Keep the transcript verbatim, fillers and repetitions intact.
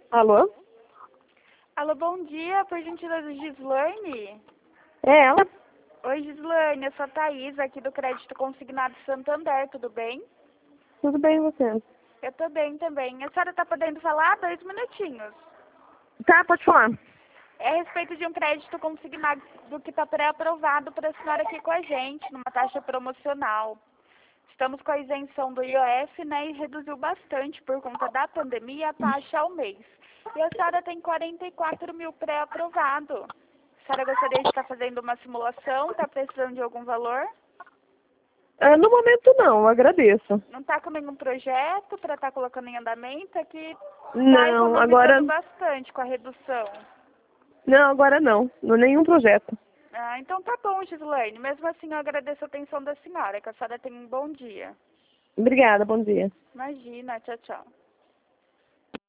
Alô? Alô, bom dia, por gentileza, Gislaine? É ela? Oi, Gislaine, eu sou a Thaís, aqui do Crédito Consignado Santander, tudo bem? Tudo bem e você? Eu tô bem também. A senhora tá podendo falar? Dois minutinhos. Tá, pode falar. É a respeito de um crédito consignado que está pré-aprovado para a senhora aqui com a gente, numa taxa promocional. Estamos com a isenção do I O F, né, e reduziu bastante por conta da pandemia a taxa ao mês. E a senhora tem quarenta e quatro mil pré-aprovado. A senhora gostaria de estar fazendo uma simulação? Está precisando de algum valor? Ah, no momento não, eu agradeço. Não está com nenhum projeto para estar colocando em andamento? É que está Não, economizando agora... bastante com a redução. Não, agora não. Não nenhum projeto. Ah, então tá bom, Gislaine. Mesmo assim, eu agradeço a atenção da senhora. Que a senhora tenha um bom dia. Obrigada, bom dia. Imagina, tchau, tchau.